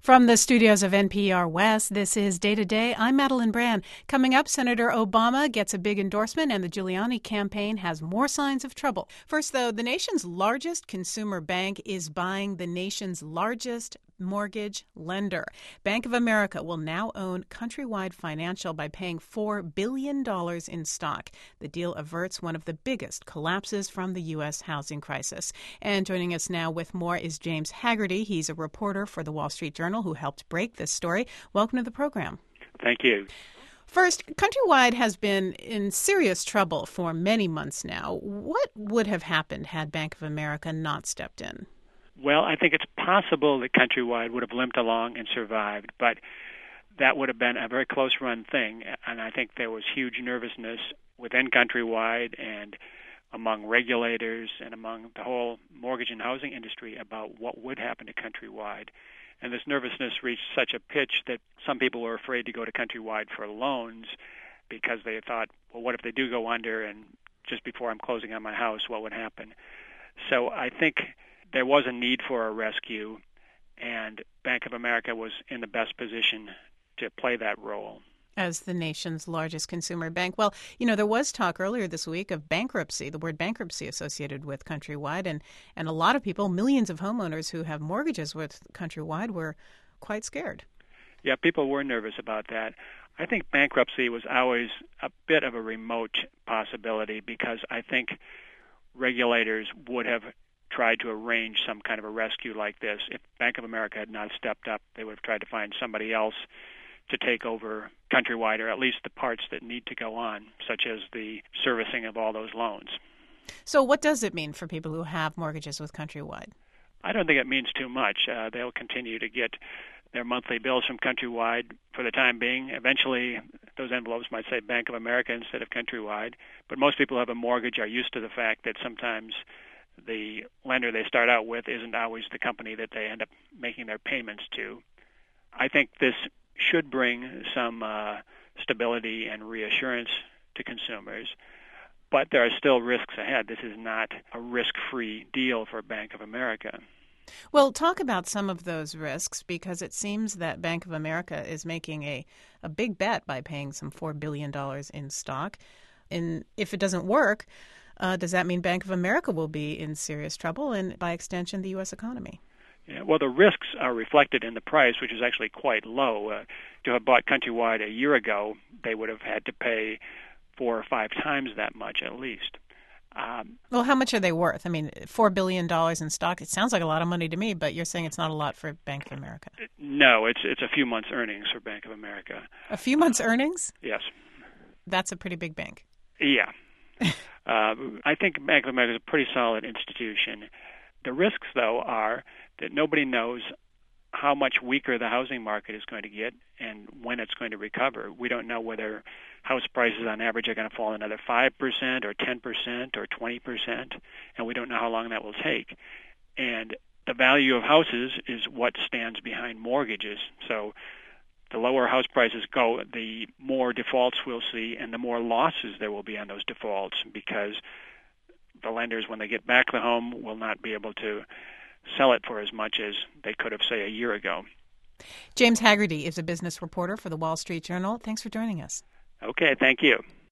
From the studios of NPR West, this is Day to Day. I'm Madeline Brand. Coming up, Senator Obama gets a big endorsement and the Giuliani campaign has more signs of trouble. First, though, the nation's largest consumer bank is buying the nation's largest mortgage lender. Bank of America will now own Countrywide Financial by paying $4 billion in stock. The deal averts one of the biggest collapses from the U.S. housing crisis. And joining us now with more is James Hagerty. He's a reporter for the Wall Street Journal who helped break this story. Welcome to the program. Thank you. First, Countrywide has been in serious trouble for many months now. What would have happened had Bank of America not stepped in? Well, I think it's possible that Countrywide would have limped along and survived, but that would have been a very close-run thing, and I think there was huge nervousness within Countrywide and among regulators and among the whole mortgage and housing industry about what would happen to Countrywide. And this nervousness reached such a pitch that some people were afraid to go to Countrywide for loans because they thought, well, what if they do go under and just before I'm closing on my house, what would happen? So I think there was a need for a rescue, and Bank of America was in the best position to play that role. As the nation's largest consumer bank. Well, there was talk earlier this week of bankruptcy, the word bankruptcy associated with Countrywide, and a lot of people, millions of homeowners who have mortgages with Countrywide, were quite scared. Yeah, people were nervous about that. I think bankruptcy was always a bit of a remote possibility because I think regulators would have tried to arrange some kind of a rescue like this. If Bank of America had not stepped up, they would have tried to find somebody else to take over Countrywide, or at least the parts that need to go on, such as the servicing of all those loans. So what does it mean for people who have mortgages with Countrywide? I don't think it means too much. They'll continue to get their monthly bills from Countrywide for the time being. Eventually, those envelopes might say Bank of America instead of Countrywide. But most people who have a mortgage are used to the fact that sometimes the lender they start out with isn't always the company that they end up making their payments to. I think this should bring some stability and reassurance to consumers, but there are still risks ahead. This is not a risk-free deal for Bank of America. Well, talk about some of those risks, because it seems that Bank of America is making a big bet by paying some $4 billion in stock. And if it doesn't work, does that mean Bank of America will be in serious trouble and, by extension, the U.S. economy? Yeah, well, the risks are reflected in the price, which is actually quite low. To have bought Countrywide a year ago, they would have had to pay 4 or 5 times that much at least. Well, how much are they worth? I mean, $4 billion in stock, it sounds like a lot of money to me, but you're saying it's not a lot for Bank of America. No, it's a few months' earnings for Bank of America. A few months' earnings? Yes. That's a pretty big bank. Yeah. I think Bank of America is a pretty solid institution. The risks, though, are that nobody knows how much weaker the housing market is going to get and when it's going to recover. We don't know whether house prices on average are going to fall another 5% or 10% or 20%, and we don't know how long that will take. And the value of houses is what stands behind mortgages. So the lower house prices go, the more defaults we'll see and the more losses there will be on those defaults, because the lenders, when they get back the home, will not be able to sell it for as much as they could have, say, a year ago. James Hagerty is a business reporter for the Wall Street Journal. Thanks for joining us. Okay, thank you.